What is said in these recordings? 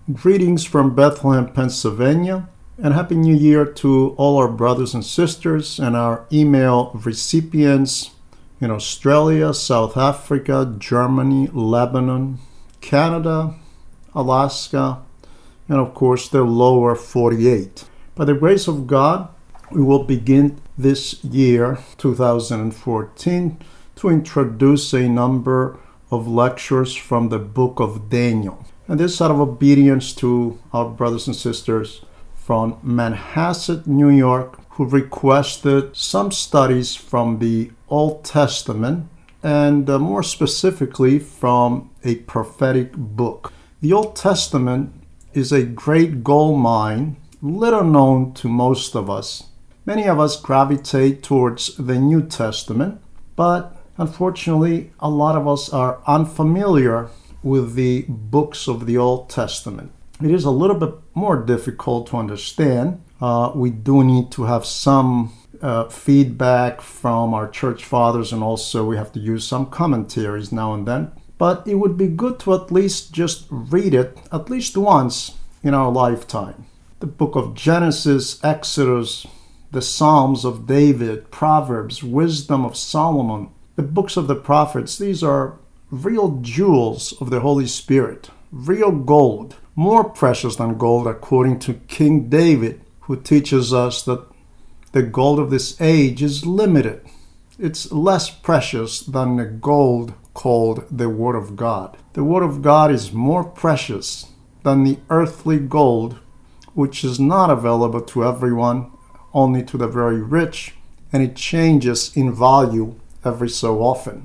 Greetings from Bethlehem, Pennsylvania, and Happy New Year to all our brothers and sisters and our email recipients in Australia, South Africa, Germany, Lebanon, Canada, Alaska, and of course the lower 48. By the grace of God, we will begin this year, 2014, to introduce a number of lectures from the book of Daniel. And this out of obedience to our brothers and sisters from Manhasset, New York, who requested some studies from the Old Testament and more specifically from a prophetic book. The Old Testament is a great gold mine, little known to most of us. Many of us gravitate towards the New Testament, but unfortunately, a lot of us are unfamiliar with the books of the Old Testament. It is a little bit more difficult to understand. We do need to have some feedback from our church fathers, and also we have to use some commentaries now and then. But it would be good to at least just read it at least once in our lifetime. The book of Genesis, Exodus, the Psalms of David, Proverbs, Wisdom of Solomon, the books of the prophets, these are real jewels of the Holy Spirit, real gold, more precious than gold according to King David, who teaches us that the gold of this age is limited. It's less precious than the gold called the Word of God. The Word of God is more precious than the earthly gold, which is not available to everyone, only to the very rich, and it changes in value every so often.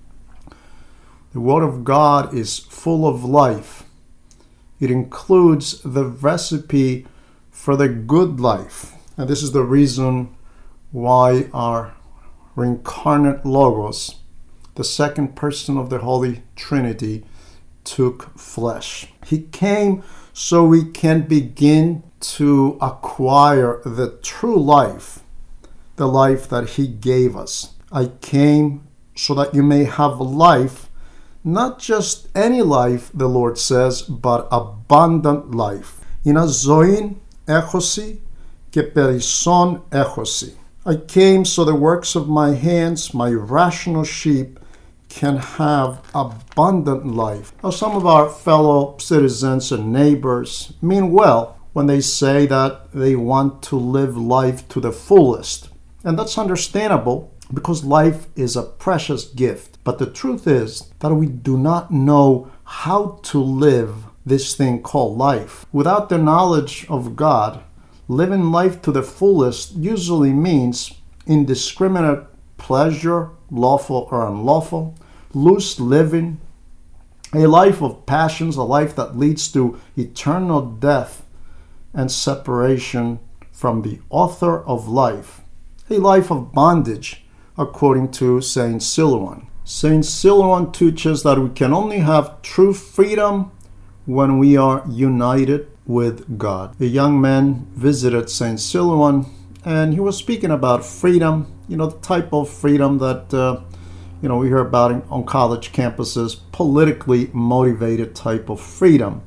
The Word of God is full of life. It includes the recipe for the good life. And this is the reason why our reincarnate Logos, the second person of the Holy Trinity, took flesh. He came so we can begin to acquire the true life, the life that He gave us. I came so that you may have life, not just any life, the Lord says, but abundant life. Είναι ζωήν έχωση και περισσόν έχωση. I came so the works of my hands, my rational sheep, can have abundant life. Now, some of our fellow citizens and neighbors mean well when they say that they want to live life to the fullest. And that's understandable, because life is a precious gift. But the truth is that we do not know how to live this thing called life. Without the knowledge of God, living life to the fullest usually means indiscriminate pleasure, lawful or unlawful, loose living, a life of passions, a life that leads to eternal death and separation from the author of life, a life of bondage, according to Saint Silouan. Saint Silouan teaches that we can only have true freedom when we are united with God. A young man visited Saint Silouan, and he was speaking about freedom, the type of freedom that we hear about on college campuses, politically motivated type of freedom.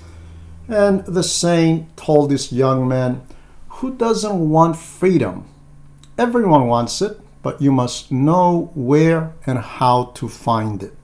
And the saint told this young man, who doesn't want freedom? Everyone wants it, but you must know where and how to find it.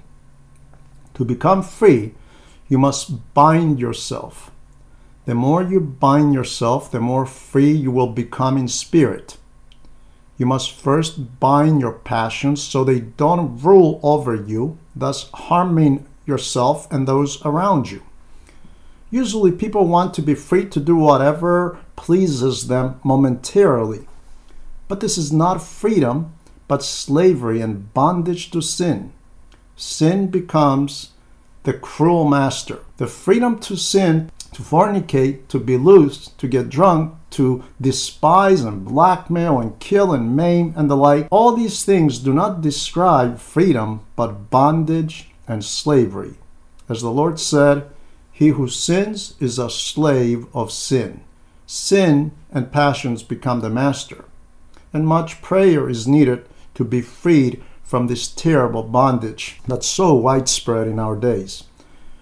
To become free, you must bind yourself. The more you bind yourself, the more free you will become in spirit. You must first bind your passions so they don't rule over you, thus harming yourself and those around you. Usually people want to be free to do whatever pleases them momentarily. But this is not freedom, but slavery and bondage to sin. Sin becomes the cruel master. The freedom to sin, to fornicate, to be loose, to get drunk, to despise and blackmail and kill and maim and the like, all these things do not describe freedom, but bondage and slavery. As the Lord said, he who sins is a slave of sin. Sin and passions become the master. And much prayer is needed to be freed from this terrible bondage that's so widespread in our days.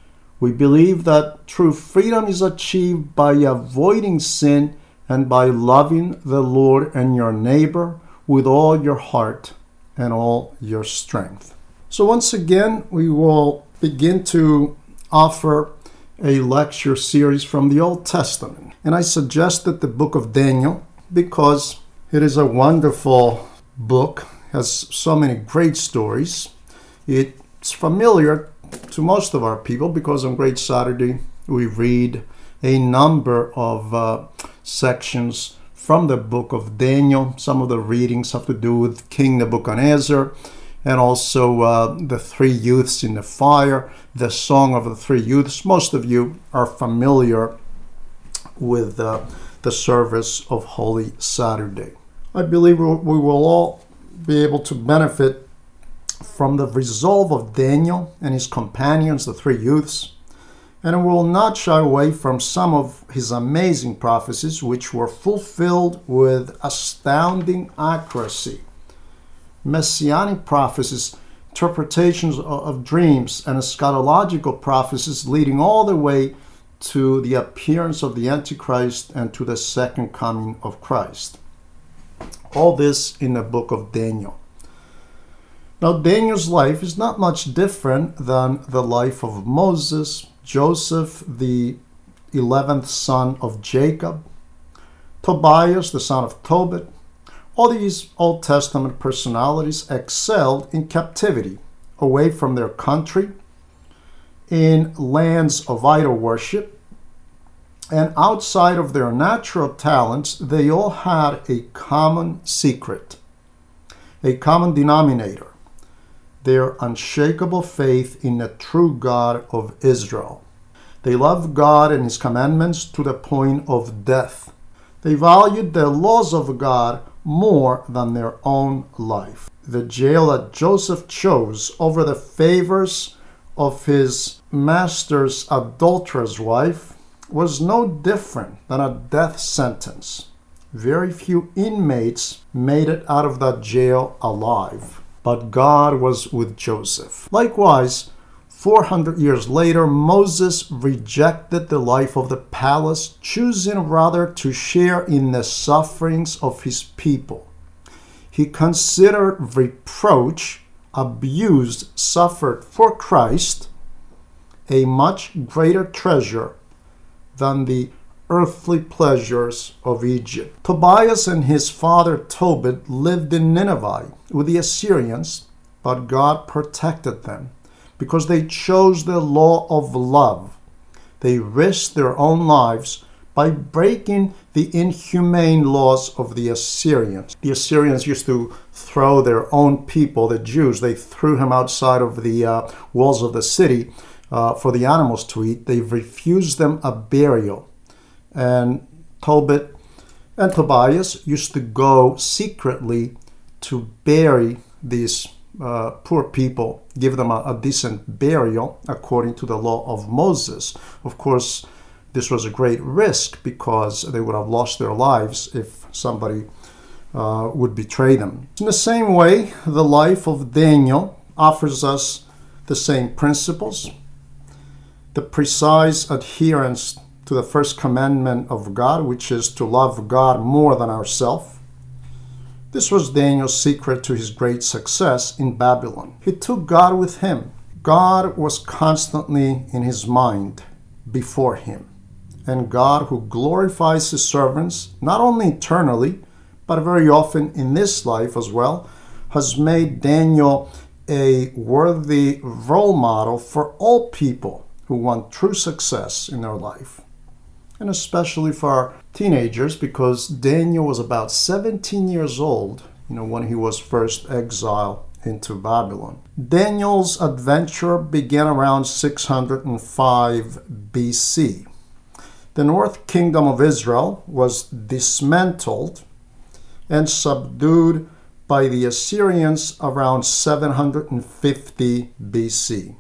We believe that true freedom is achieved by avoiding sin and by loving the Lord and your neighbor with all your heart and all your strength. So once again, we will begin to offer a lecture series from the Old Testament. And I suggested the book of Daniel because it is a wonderful book, has so many great stories. It's familiar to most of our people because on Great Saturday we read a number of sections from the book of Daniel. Some of the readings have to do with King Nebuchadnezzar and also the three youths in the fire, the song of the three youths. Most of you are familiar with the service of Holy Saturday. I believe we will all be able to benefit from the resolve of Daniel and his companions, the three youths, and we will not shy away from some of his amazing prophecies, which were fulfilled with astounding accuracy. Messianic prophecies, interpretations of dreams, and eschatological prophecies leading all the way to the appearance of the Antichrist and to the second coming of Christ. All this in the book of Daniel. Now, Daniel's life is not much different than the life of Moses, Joseph, the 11th son of Jacob, Tobias, the son of Tobit. All these Old Testament personalities excelled in captivity, away from their country, in lands of idol worship, and outside of their natural talents, they all had a common secret, a common denominator: their unshakable faith in the true God of Israel. They loved God and His commandments to the point of death. They valued the laws of God more than their own life. The jail that Joseph chose over the favors of his master's adulterous wife was no different than a death sentence. Very few inmates made it out of that jail alive. But God was with Joseph. Likewise, 400 years later, Moses rejected the life of the palace, choosing rather to share in the sufferings of his people. He considered reproach, abuse suffered for Christ, a much greater treasure than the earthly pleasures of Egypt. Tobias and his father Tobit lived in Nineveh with the Assyrians, but God protected them because they chose the law of love. They risked their own lives by breaking the inhumane laws of the Assyrians. The Assyrians used to throw their own people, the Jews, they threw him outside of the walls of the city for the animals to eat. They refused them a burial. And Tobit and Tobias used to go secretly to bury these poor people, give them a decent burial according to the law of Moses. Of course, this was a great risk because they would have lost their lives if somebody would betray them. In the same way, the life of Daniel offers us the same principles. The precise adherence to the first commandment of God, which is to love God more than ourselves. This was Daniel's secret to his great success in Babylon. He took God with him. God was constantly in his mind, before him. And God, who glorifies his servants, not only eternally, but very often in this life as well, has made Daniel a worthy role model for all people who want true success in their life. And especially for our teenagers, because Daniel was about 17 years old, when he was first exiled into Babylon. Daniel's adventure began around 605 BC. The north kingdom of Israel was dismantled and subdued by the Assyrians around 750 BC.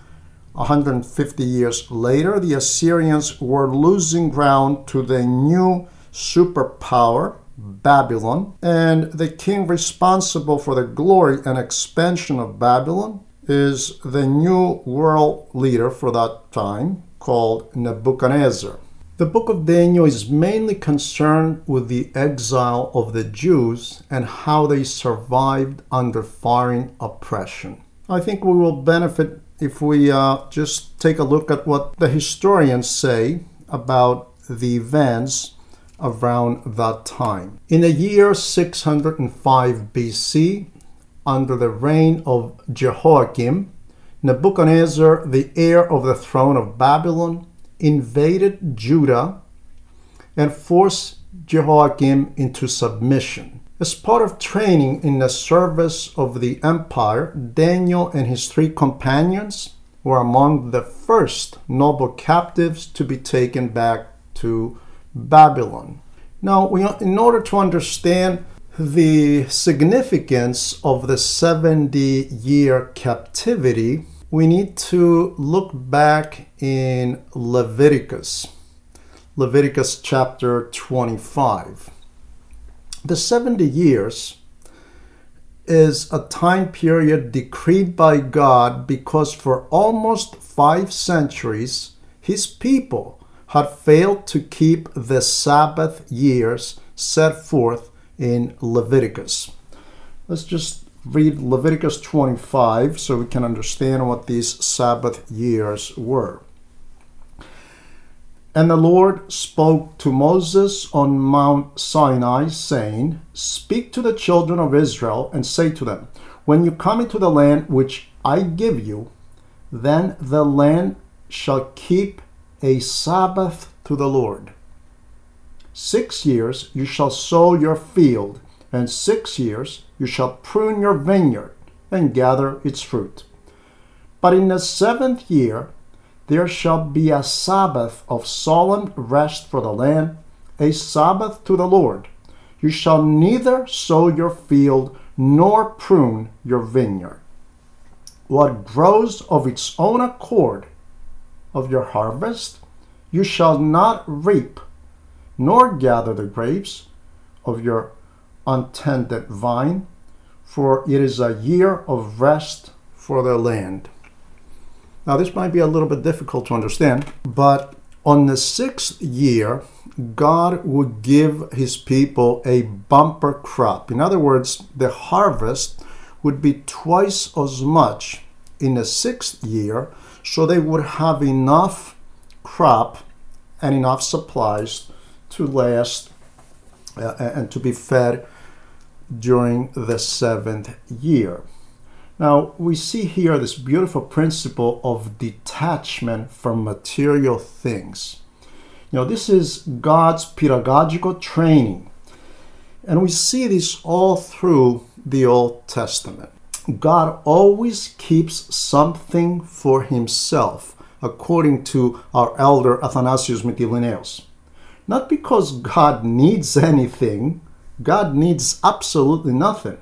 150 years later, the Assyrians were losing ground to the new superpower, Babylon, and the king responsible for the glory and expansion of Babylon is the new world leader for that time called Nebuchadnezzar. The book of Daniel is mainly concerned with the exile of the Jews and how they survived under foreign oppression. I think we will benefit if we just take a look at what the historians say about the events around that time. In the year 605 BC, under the reign of Jehoiakim, Nebuchadnezzar, the heir of the throne of Babylon, invaded Judah and forced Jehoiakim into submission. As part of training in the service of the empire, Daniel and his 3 companions were among the first noble captives to be taken back to Babylon. Now, in order to understand the significance of the 70-year captivity, we need to look back in Leviticus chapter 25. The 70 years is a time period decreed by God because for almost 5 centuries, his people had failed to keep the Sabbath years set forth in Leviticus. Let's just read Leviticus 25 so we can understand what these Sabbath years were. And the Lord spoke to Moses on Mount Sinai, saying, "Speak to the children of Israel and say to them, when you come into the land which I give you, then the land shall keep a Sabbath to the Lord. 6 years you shall sow your field, and 6 years you shall prune your vineyard and gather its fruit. But in the 7th year there shall be a Sabbath of solemn rest for the land, a Sabbath to the Lord. You shall neither sow your field nor prune your vineyard. What grows of its own accord of your harvest, you shall not reap, nor gather the grapes of your untended vine, for it is a year of rest for the land." Now, this might be a little bit difficult to understand, but on the 6th year, God would give his people a bumper crop. In other words, the harvest would be twice as much in the 6th year, so they would have enough crop and enough supplies to last and to be fed during the 7th year. Now, we see here this beautiful principle of detachment from material things. This is God's pedagogical training. And we see this all through the Old Testament. God always keeps something for himself, according to our elder Athanasius Mytilinaios. Not because God needs anything, God needs absolutely nothing,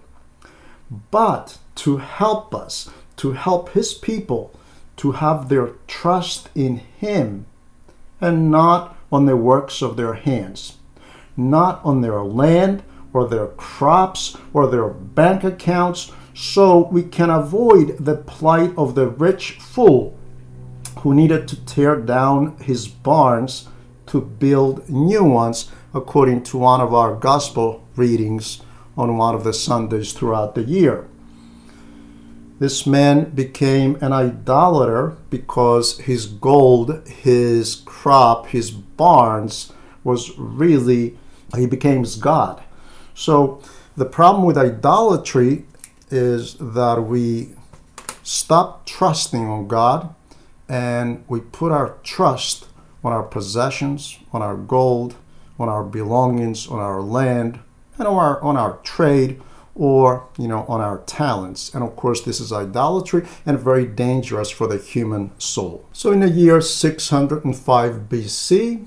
but to help us, to help his people to have their trust in him and not on the works of their hands, not on their land or their crops or their bank accounts, so we can avoid the plight of the rich fool who needed to tear down his barns to build new ones, according to one of our gospel readings on one of the Sundays throughout the year. This man became an idolater because his gold, his crop, his barns he became his God. So the problem with idolatry is that we stop trusting on God and we put our trust on our possessions, on our gold, on our belongings, on our land, and on our trade, or on our talents. And of course, this is idolatry and very dangerous for the human soul. So in the year 605 BC,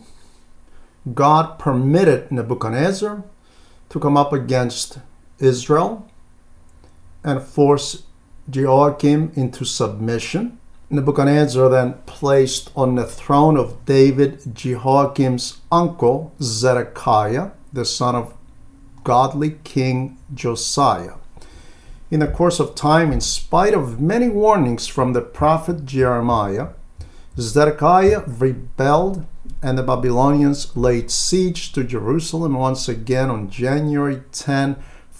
God permitted Nebuchadnezzar to come up against Israel and force Jehoiakim into submission. Nebuchadnezzar then placed on the throne of David Jehoiakim's uncle Zedekiah, the son of godly King Josiah. In the course of time, in spite of many warnings from the prophet Jeremiah, Zedekiah rebelled and the Babylonians laid siege to Jerusalem once again on January 10,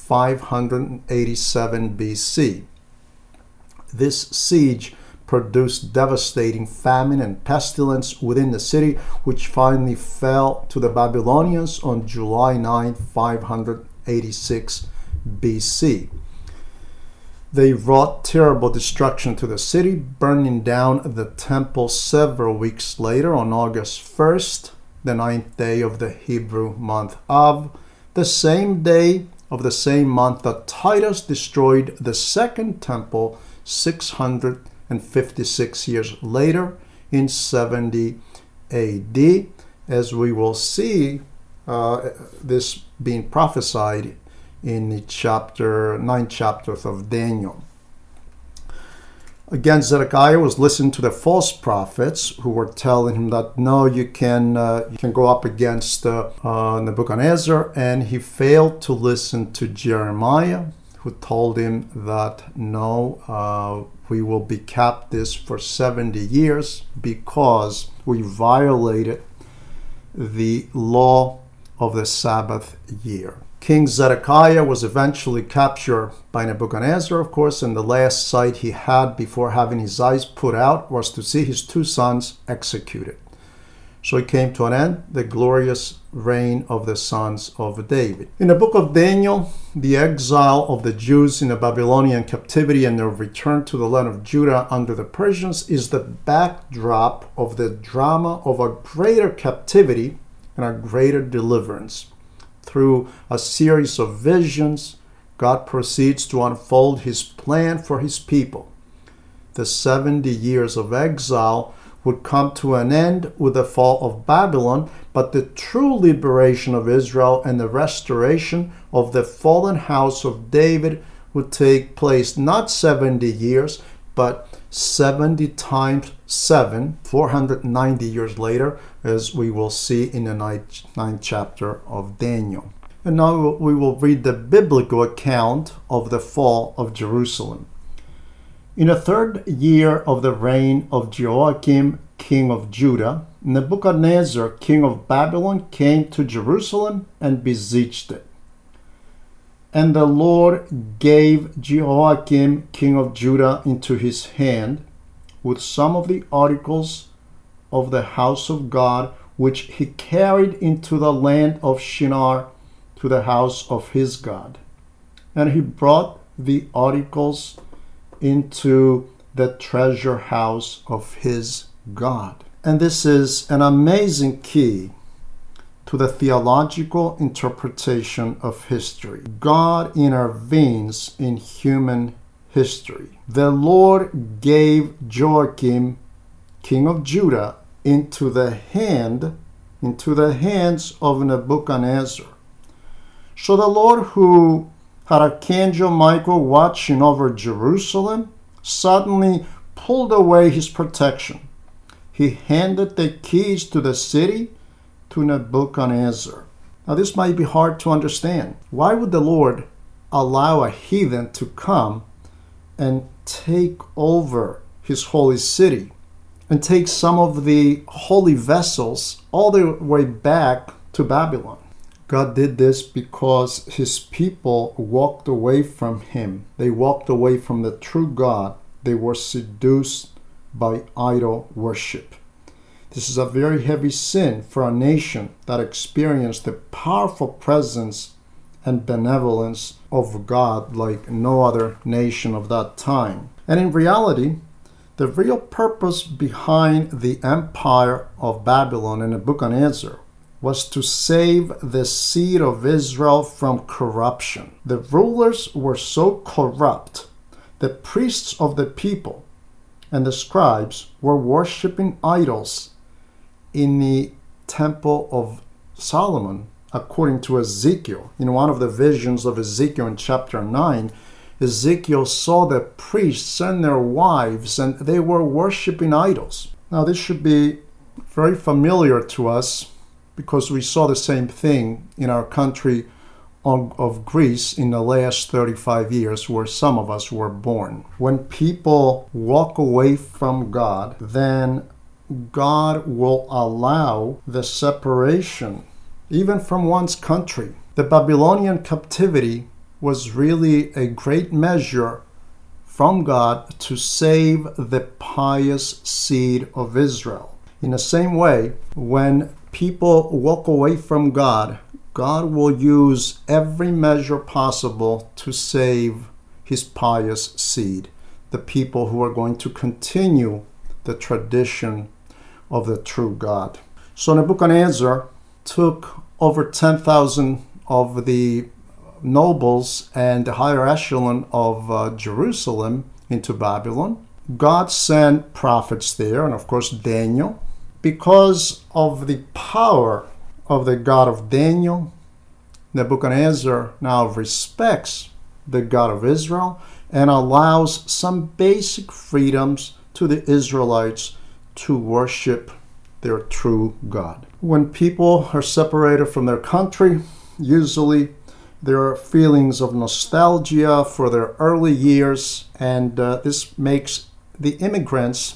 587 BC. This siege produced devastating famine and pestilence within the city, which finally fell to the Babylonians on July 9, 586 BC. They wrought terrible destruction to the city, burning down the temple several weeks later on August 1st, the 9th day of the Hebrew month Av, the same day of the same month that Titus destroyed the second temple 656 years later in 70 AD, as we will see this being prophesied in the 9 chapters of Daniel. Again, Zedekiah was listening to the false prophets who were telling him that no, you can go up against Nebuchadnezzar, and he failed to listen to Jeremiah, who told him that no, we will be captives for 70 years because we violated the law of the Sabbath year. King Zedekiah was eventually captured by Nebuchadnezzar, of course, and the last sight he had before having his eyes put out was to see his 2 sons executed. So it came to an end, the glorious reign of the sons of David. In the book of Daniel, the exile of the Jews in the Babylonian captivity and their return to the land of Judah under the Persians is the backdrop of the drama of a greater captivity and a greater deliverance. Through a series of visions, God proceeds to unfold his plan for his people. The 70 years of exile would come to an end with the fall of Babylon, but the true liberation of Israel and the restoration of the fallen house of David would take place not 70 years, but 70 times 7, 490 years later, as we will see in the 9th chapter of Daniel. And now we will read the biblical account of the fall of Jerusalem. In the 3rd year of the reign of Jehoiakim, king of Judah, Nebuchadnezzar, king of Babylon, came to Jerusalem and besieged it. And the Lord gave Jehoiakim, king of Judah, into his hand, with some of the articles of the house of God, which he carried into the land of Shinar to the house of his God. And he brought the articles into the treasure house of his God. And this is an amazing key to the theological interpretation of history. God intervenes in human history. The Lord gave Joachim, king of Judah, into the hands of Nebuchadnezzar. So the Lord, who had Archangel Michael watching over Jerusalem, suddenly pulled away his protection. He handed the keys to the city to Nebuchadnezzar. Now this might be hard to understand. Why would the Lord allow a heathen to come and take over his holy city and take some of the holy vessels all the way back to Babylon? God did this because his people walked away from him. They walked away from the true God. They were seduced by idol worship. This is a very heavy sin for a nation that experienced the powerful presence and benevolence of God like no other nation of that time. And in reality, the real purpose behind the empire of Babylon and Nebuchadnezzar was to save the seed of Israel from corruption. The rulers were so corrupt, the priests of the people and the scribes were worshiping idols in the temple of Solomon, according to Ezekiel. In one of the visions of Ezekiel in chapter 9, Ezekiel saw the priests and their wives, and they were worshiping idols. Now, this should be very familiar to us because we saw the same thing in our country of Greece in the last 35 years, where some of us were born. When people walk away from God, then God will allow the separation, even from one's country. The Babylonian captivity was really a great measure from God to save the pious seed of Israel. In the same way, when people walk away from God, God will use every measure possible to save his pious seed, the people who are going to continue the tradition of the true God. So Nebuchadnezzar took over 10,000 of the nobles and the higher echelon of Jerusalem into Babylon. God sent prophets there, and of course Daniel. Because of the power of the God of Daniel, Nebuchadnezzar now respects the God of Israel and allows some basic freedoms to the Israelites to worship their true God. When people are separated from their country, usually there are feelings of nostalgia for their early years, and this makes the immigrants,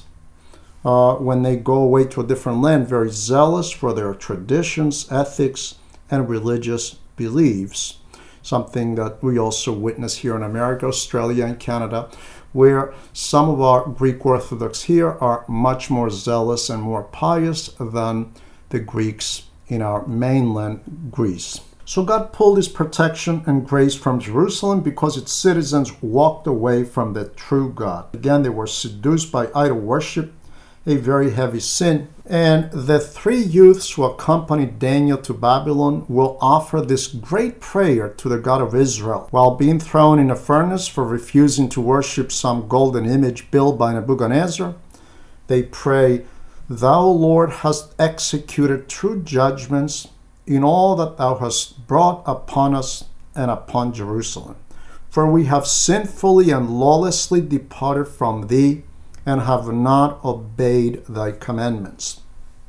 when they go away to a different land, very zealous for their traditions, ethics, and religious beliefs. Something that we also witness here in America, Australia, and Canada, where some of our Greek Orthodox here are much more zealous and more pious than the Greeks in our mainland Greece. So God pulled his protection and grace from Jerusalem because its citizens walked away from the true God. Again, they were seduced by idol worship, a very heavy sin. And the three youths who accompanied Daniel to Babylon will offer this great prayer to the God of Israel. While being thrown in a furnace for refusing to worship some golden image built by Nebuchadnezzar, they pray, "Thou, Lord, hast executed true judgments in all that thou hast brought upon us and upon Jerusalem. For we have sinfully and lawlessly departed from thee, and have not obeyed thy commandments."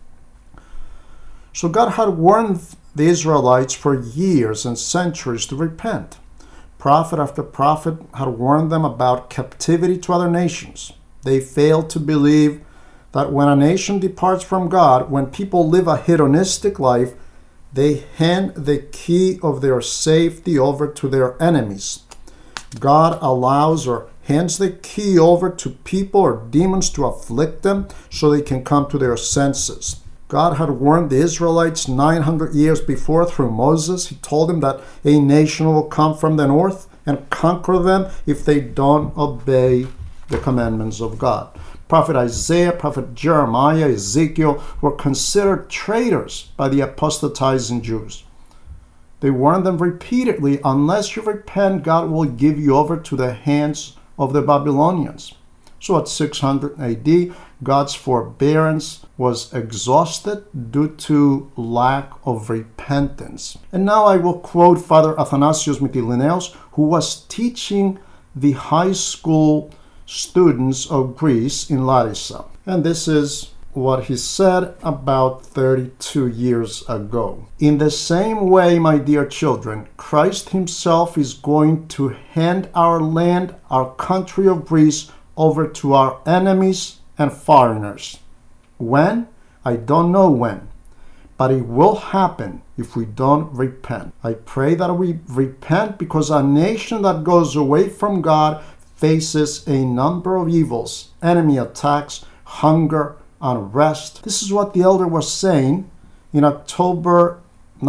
So God had warned the Israelites for years and centuries to repent. Prophet after prophet had warned them about captivity to other nations. They failed to believe that when a nation departs from God, when people live a hedonistic life, they hand the key of their safety over to their enemies. God allows or hands the key over to people or demons to afflict them so they can come to their senses. God had warned the Israelites 900 years before through Moses. He told them that a nation will come from the north and conquer them if they don't obey the commandments of God. Prophet Isaiah, Prophet Jeremiah, Ezekiel were considered traitors by the apostatizing Jews. They warned them repeatedly, unless you repent, God will give you over to the hands of the Babylonians. So at 600 AD, God's forbearance was exhausted due to lack of repentance. And now I will quote Father Athanasios Mytilineos, who was teaching the high school students of Greece in Larissa. And this is what he said about 32 years ago. "In the same way, my dear children, Christ himself is going to hand our land, our country of Greece, over to our enemies and foreigners. When? I don't know when, but it will happen if we don't repent. I pray that we repent, because a nation that goes away from God faces a number of evils: enemy attacks, hunger, unrest." This is what the elder was saying in October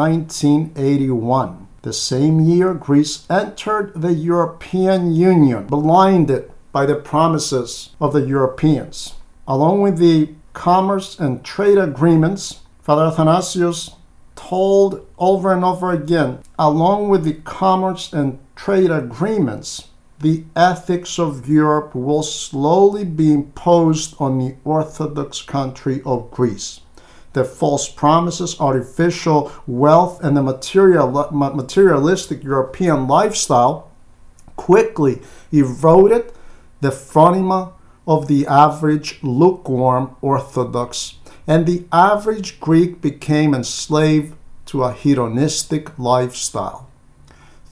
1981. The same year, Greece entered the European Union, blinded by the promises of the Europeans. Along with the commerce and trade agreements, Father Athanasios told over and over again, along with the commerce and trade agreements, the ethics of Europe will slowly be imposed on the Orthodox country of Greece. The false promises, artificial wealth, and the materialistic European lifestyle quickly eroded the phronema of the average lukewarm Orthodox, and the average Greek became enslaved to a hedonistic lifestyle.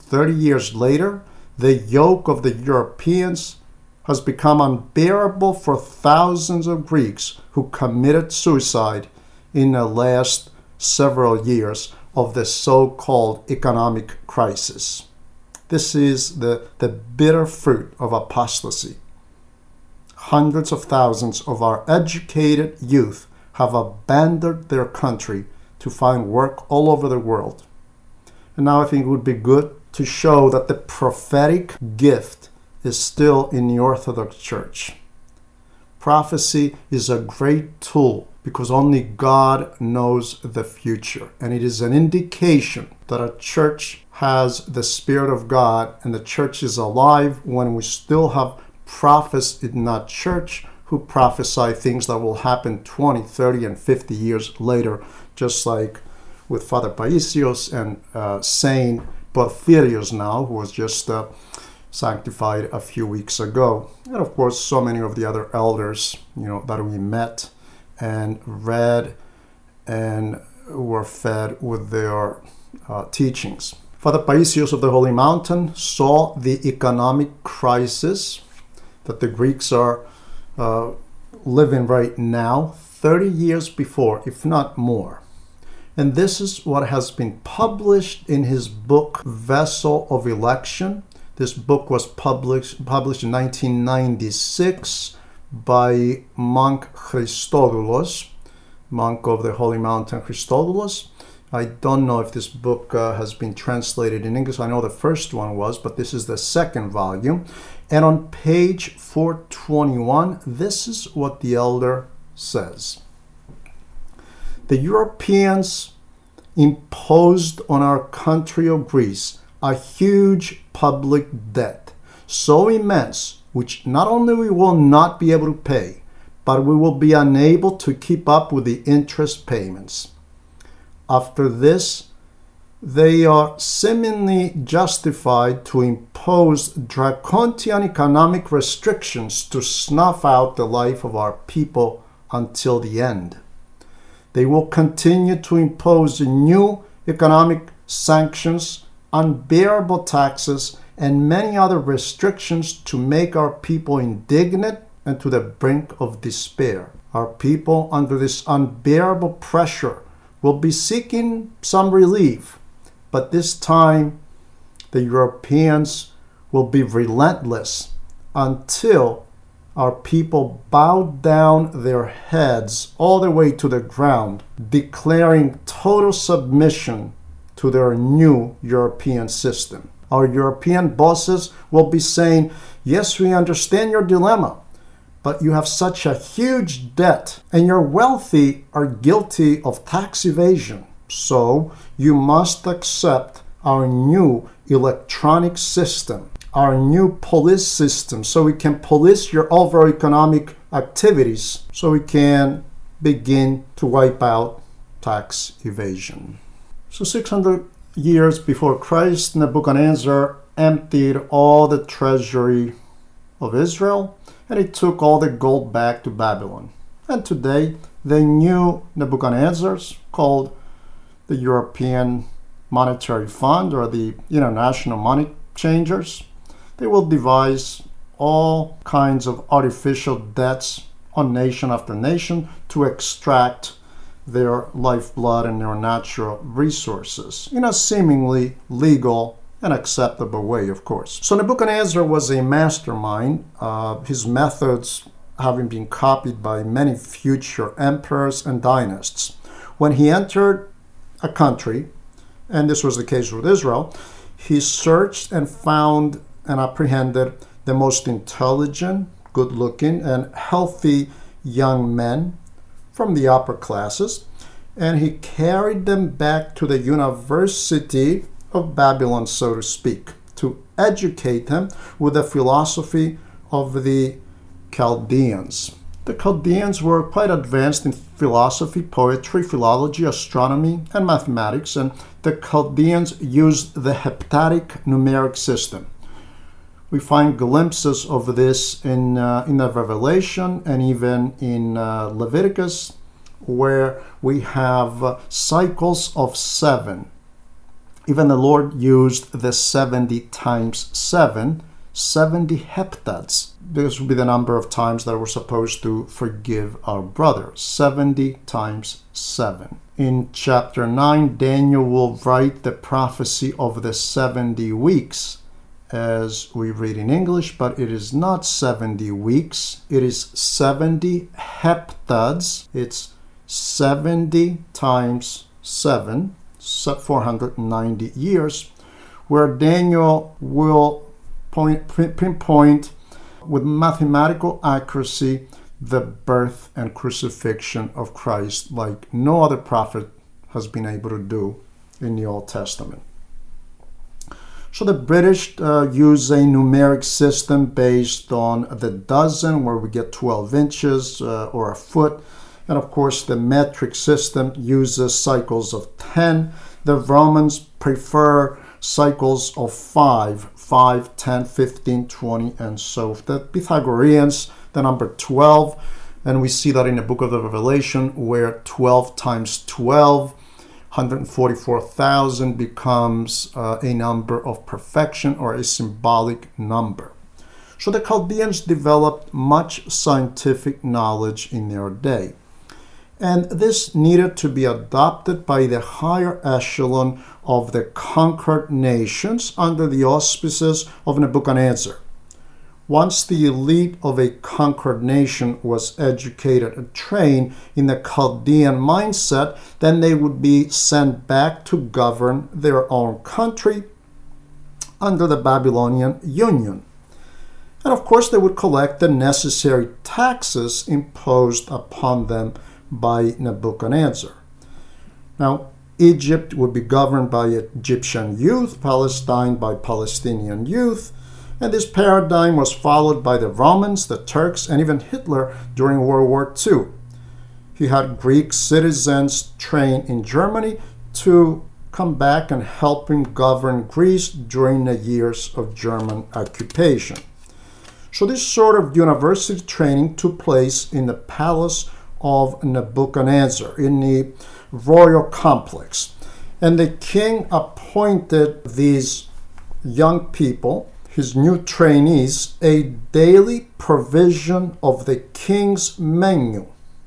30 years later, the yoke of the Europeans has become unbearable for thousands of Greeks who committed suicide in the last several years of the so-called economic crisis. This is the bitter fruit of apostasy. Hundreds of thousands of our educated youth have abandoned their country to find work all over the world. And now I think it would be good to show that the prophetic gift is still in the Orthodox Church. Prophecy is a great tool because only God knows the future. And it is an indication that a church has the Spirit of God and the church is alive when we still have prophets in that church who prophesy things that will happen 20, 30, and 50 years later, just like with Father Paisios and Saint Porphyrios now, who was just sanctified a few weeks ago. And of course, so many of the other elders, that we met and read and were fed with their teachings. Father Paisios of the Holy Mountain saw the economic crisis that the Greeks are living right now 30 years before, if not more. And this is what has been published in his book, Vessel of Election. This book was published in 1996 by monk Christodoulos, monk of the Holy Mountain Christodoulos. I don't know if this book has been translated in English. I know the first one was, but this is the second volume. And on page 421, this is what the elder says. The Europeans imposed on our country of Greece a huge public debt, so immense, which not only we will not be able to pay, but we will be unable to keep up with the interest payments. After this, they are seemingly justified to impose draconian economic restrictions to snuff out the life of our people until the end. They will continue to impose new economic sanctions, unbearable taxes, and many other restrictions to make our people indignant and to the brink of despair. Our people, under this unbearable pressure, will be seeking some relief, but this time the Europeans will be relentless until our people bow down their heads all the way to the ground, declaring total submission to their new European system. Our European bosses will be saying, yes, we understand your dilemma, but you have such a huge debt and your wealthy are guilty of tax evasion. So you must accept our new electronic system, our new police system, so we can police your overall economic activities, so we can begin to wipe out tax evasion. So 600 years before Christ, Nebuchadnezzar emptied all the treasury of Israel, and he took all the gold back to Babylon. And today, the new Nebuchadnezzars, called the European Monetary Fund or the International Money Changers, they will devise all kinds of artificial debts on nation after nation to extract their lifeblood and their natural resources in a seemingly legal and acceptable way, of course. So Nebuchadnezzar was a mastermind, his methods having been copied by many future emperors and dynasts. When he entered a country, and this was the case with Israel, he searched and found and apprehended the most intelligent, good-looking, and healthy young men from the upper classes, and he carried them back to the University of Babylon, so to speak, to educate them with the philosophy of the Chaldeans. The Chaldeans were quite advanced in philosophy, poetry, philology, astronomy, and mathematics, and the Chaldeans used the heptadic numeric system. We find glimpses of this in the Revelation and even in Leviticus, where we have cycles of 7. Even the Lord used the 70 times 7, 70 heptads. This would be the number of times that we're supposed to forgive our brother. 70 times 7. In chapter 9, Daniel will write the prophecy of the 70 weeks, as we read in English, but it is not 70 weeks. It is 70 heptads. It's 70 times 7, 490 years, where Daniel will pinpoint with mathematical accuracy the birth and crucifixion of Christ like no other prophet has been able to do in the Old Testament. So the British use a numeric system based on the dozen, where we get 12 inches or a foot. And of course, the metric system uses cycles of 10. The Romans prefer cycles of 5, 10, 15, 20, and so the Pythagoreans, the number 12. And we see that in the book of the Revelation, where 12 times 12, 144,000 becomes a number of perfection, or a symbolic number. So the Chaldeans developed much scientific knowledge in their day. And this needed to be adopted by the higher echelon of the conquered nations under the auspices of Nebuchadnezzar. Once the elite of a conquered nation was educated and trained in the Chaldean mindset, then they would be sent back to govern their own country under the Babylonian Union. And of course, they would collect the necessary taxes imposed upon them by Nebuchadnezzar. Now, Egypt would be governed by Egyptian youth, Palestine by Palestinian youth, and this paradigm was followed by the Romans, the Turks, and even Hitler during World War II. He had Greek citizens trained in Germany to come back and help him govern Greece during the years of German occupation. So this sort of university training took place in the palace of Nebuchadnezzar, in the royal complex. And the king appointed these young people, his new trainees, a daily provision of the king's menu,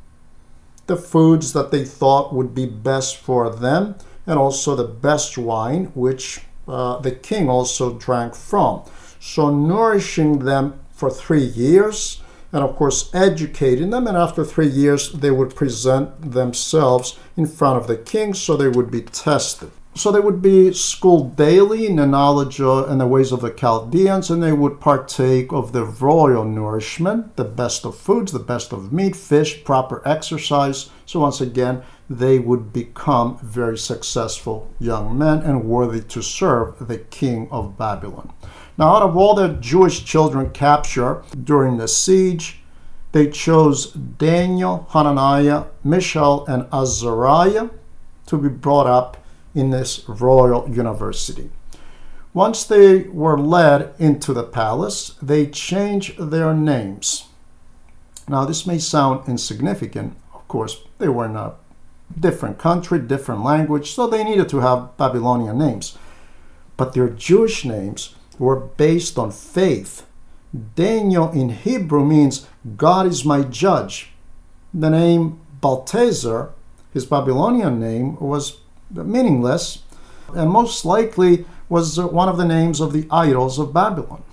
the foods that they thought would be best for them, and also the best wine, which the king also drank from. So nourishing them for 3 years, and of course educating them, and after 3 years they would present themselves in front of the king, so they would be tested. So they would be schooled daily in the knowledge and the ways of the Chaldeans, and they would partake of the royal nourishment, the best of foods, the best of meat, fish, proper exercise. So once again, they would become very successful young men and worthy to serve the king of Babylon. Now, out of all the Jewish children captured during the siege, they chose Daniel, Hananiah, Mishael, and Azariah to be brought up in this royal university. Once they were led into the palace, they changed their names. Now, this may sound insignificant. Of course, they were in a different country, different language, so they needed to have Babylonian names. But their Jewish names were based on faith. Daniel in Hebrew means God is my judge. The name Balthazar, his Babylonian name, was meaningless, and most likely was one of the names of the idols of Babylon.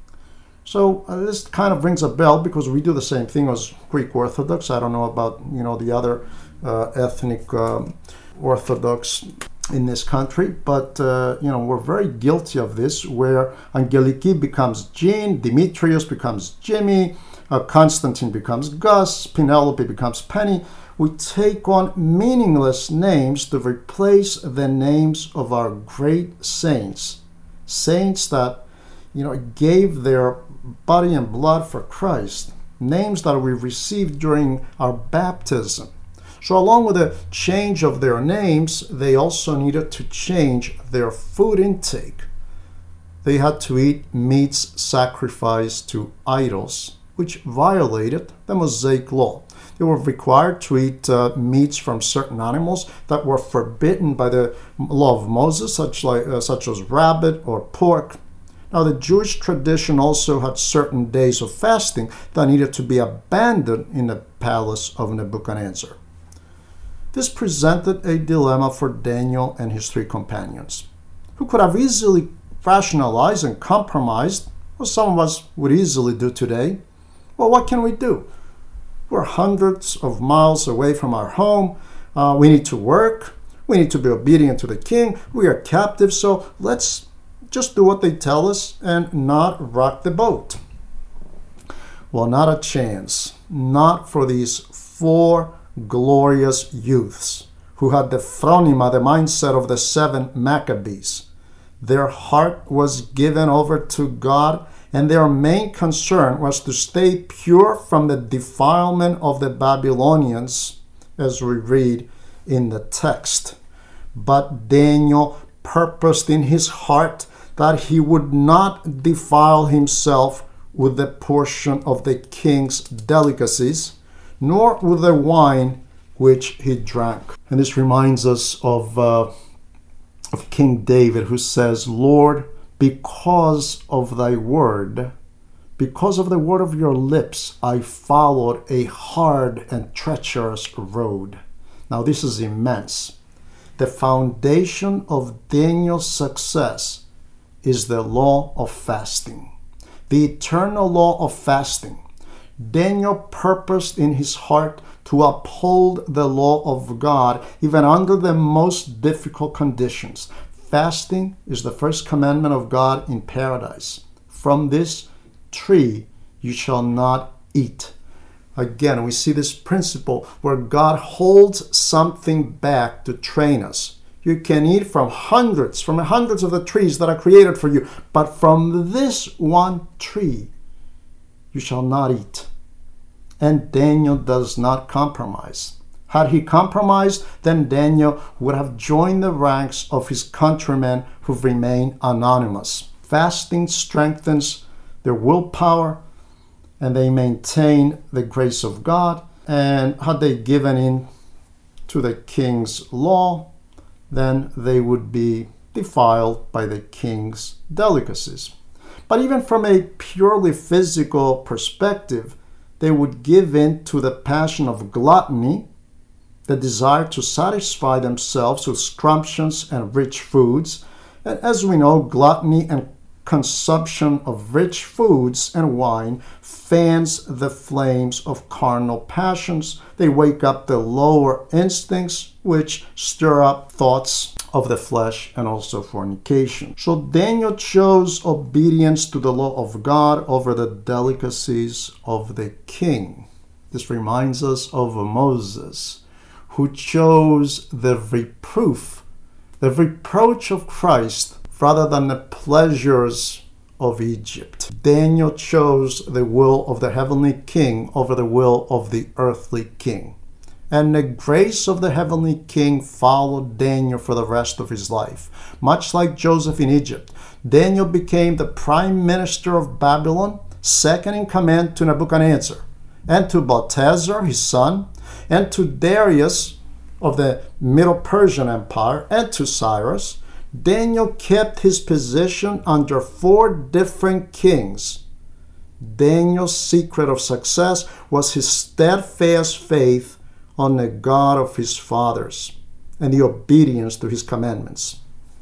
So this kind of rings a bell, because we do the same thing as Greek Orthodox. I don't know about the other ethnic Orthodox in this country, but we're very guilty of this, where Angeliki becomes Jean, Demetrius becomes Jimmy, Constantine becomes Gus, Penelope becomes Penny. We take on meaningless names to replace the names of our great saints that gave their body and blood for Christ, names that we received during our baptism. So along with the change of their names, they also needed to change their food intake. They had to eat meats sacrificed to idols, which violated the Mosaic law. They were required to eat meats from certain animals that were forbidden by the law of Moses, such as rabbit or pork. Now, the Jewish tradition also had certain days of fasting that needed to be abandoned in the palace of Nebuchadnezzar. This presented a dilemma for Daniel and his three companions, who could have easily rationalized and compromised, as some of us would easily do today. Well, what can we do? We're hundreds of miles away from our home. We need to work. We need to be obedient to the king. We are captives, so let's just do what they tell us and not rock the boat. Well, not a chance. Not for these four glorious youths who had the phronima, the mindset of the 7 Maccabees. Their heart was given over to God, and their main concern was to stay pure from the defilement of the Babylonians, as we read in the text. But Daniel purposed in his heart that he would not defile himself with the portion of the king's delicacies, nor with the wine which he drank. And this reminds us of King David, who says, Lord, because of thy word, because of the word of your lips, I followed a hard and treacherous road. Now this is immense. The foundation of Daniel's success is the law of fasting, the eternal law of fasting. Daniel purposed in his heart to uphold the law of God even under the most difficult conditions. Fasting is the first commandment of God in paradise. From this tree you shall not eat. Again, we see this principle where God holds something back to train us. You can eat from hundreds of the trees that are created for you, but from this one tree you shall not eat. And Daniel does not compromise. Had he compromised, then Daniel would have joined the ranks of his countrymen who remain anonymous. Fasting strengthens their willpower, and they maintain the grace of God. And had they given in to the king's law, then they would be defiled by the king's delicacies. But even from a purely physical perspective, they would give in to the passion of gluttony, the desire to satisfy themselves with scrumptious and rich foods. And as we know, gluttony and consumption of rich foods and wine fans the flames of carnal passions. They wake up the lower instincts, which stir up thoughts of the flesh and also fornication. So Daniel chose obedience to the law of God over the delicacies of the king. This reminds us of Moses, who chose the reproof, the reproach of Christ rather than the pleasures of Egypt. Daniel chose the will of the heavenly king over the will of the earthly king. And the grace of the heavenly king followed Daniel for the rest of his life. Much like Joseph in Egypt, Daniel became the prime minister of Babylon, second in command to Nebuchadnezzar, and to Belteshazzar, his son, and to Darius of the Middle Persian Empire, and to Cyrus. Daniel kept his position under 4 different kings. Daniel's secret of success was his steadfast faith on the God of his fathers and the obedience to his commandments.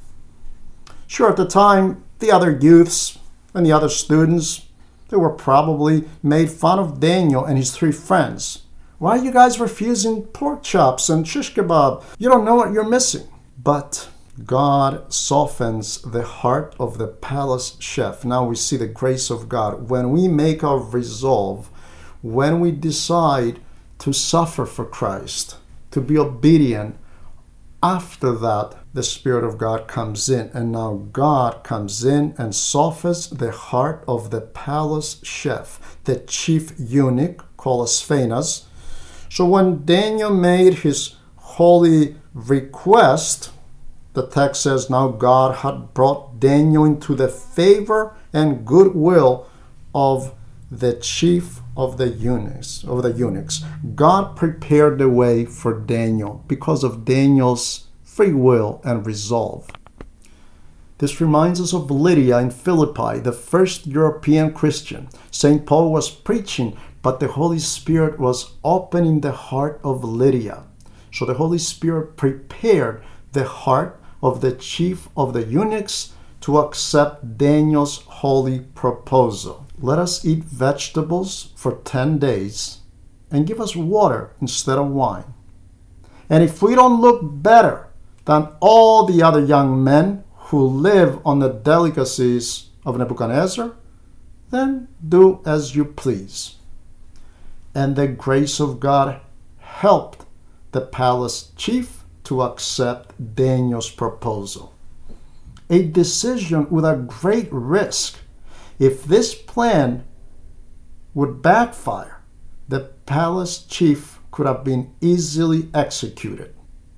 Sure, at the time, the other youths and the other students, they were probably made fun of Daniel and his 3 friends. Why are you guys refusing pork chops and shish kebab? You don't know what you're missing. But God softens the heart of the palace chef. Now we see the grace of God. When we make our resolve, when we decide to suffer for Christ, to be obedient, after that, the Spirit of God comes in. And now God comes in and softens the heart of the palace chef, the chief eunuch called Asaphanas. So when Daniel made his holy request, the text says, now God had brought Daniel into the favor and goodwill of the chief of the eunuchs. God prepared the way for Daniel because of Daniel's free will and resolve. This reminds us of Lydia in Philippi, the first European Christian. St. Paul was preaching, but the Holy Spirit was opening the heart of Lydia. So the Holy Spirit prepared the heart of the chief of the eunuchs to accept Daniel's holy proposal. Let us eat vegetables for 10 days and give us water instead of wine. And if we don't look better than all the other young men who live on the delicacies of Nebuchadnezzar, then do as you please. And the grace of God helped the palace chief to accept Daniel's proposal. A decision with a great risk. If this plan would backfire, the palace chief could have been easily executed.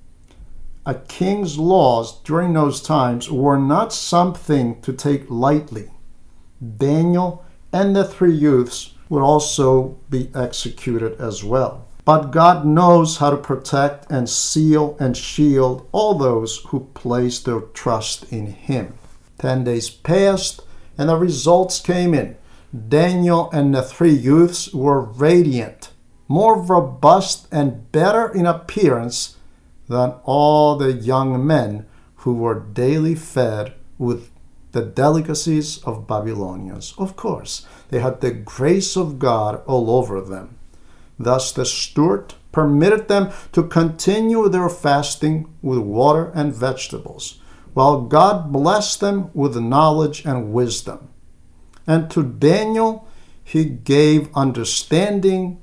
A king's laws during those times were not something to take lightly. Daniel and the 3 youths would also be executed as well. But God knows how to protect and seal and shield all those who place their trust in Him. 10 days passed and the results came in. Daniel and the 3 youths were radiant, more robust and better in appearance than all the young men who were daily fed with the delicacies of Babylonians. Of course, they had the grace of God all over them. Thus the steward permitted them to continue their fasting with water and vegetables, while God blessed them with knowledge and wisdom. And to Daniel, He gave understanding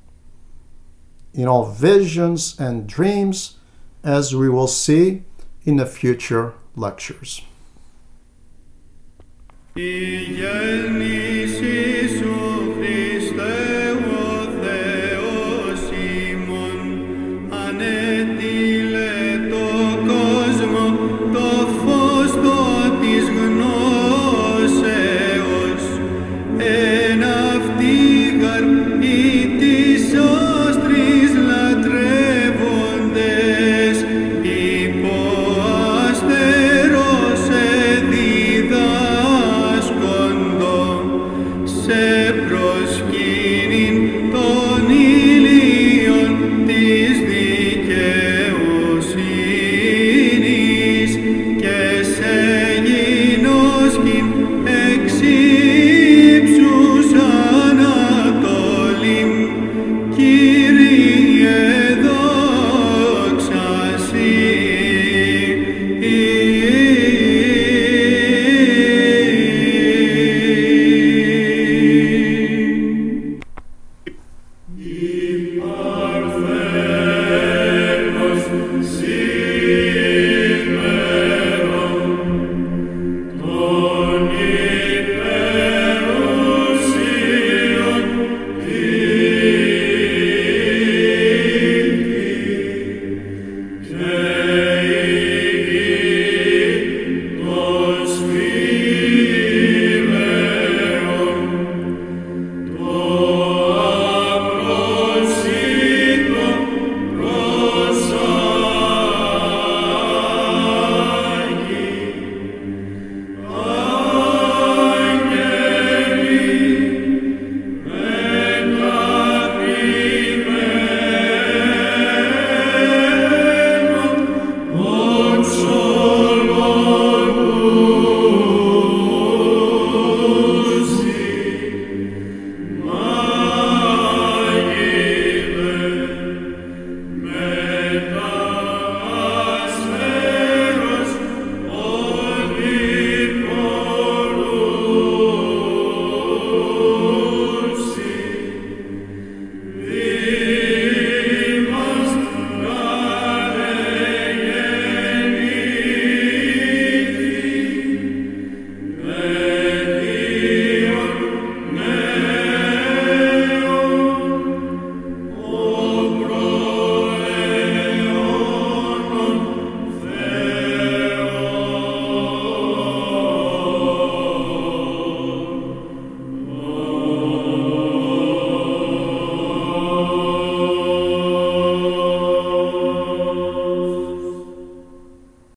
in all visions and dreams, as we will see in the future lectures.